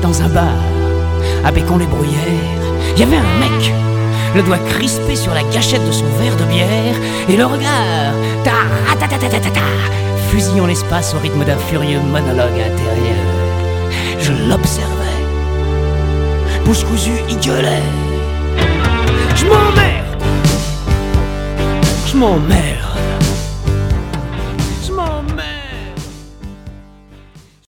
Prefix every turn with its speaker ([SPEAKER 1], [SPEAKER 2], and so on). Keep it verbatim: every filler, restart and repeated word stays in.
[SPEAKER 1] dans un bar, à Bécon-les-Bruyères, il y avait un mec, le doigt crispé sur la gâchette de son verre de bière, et le regard, ta-ra-ta-ta-ta-ta-ta, fusillant l'espace au rythme d'un furieux monologue intérieur. Je l'observais, pouce cousu, il gueulait. Je m'emmerde, je m'emmerde.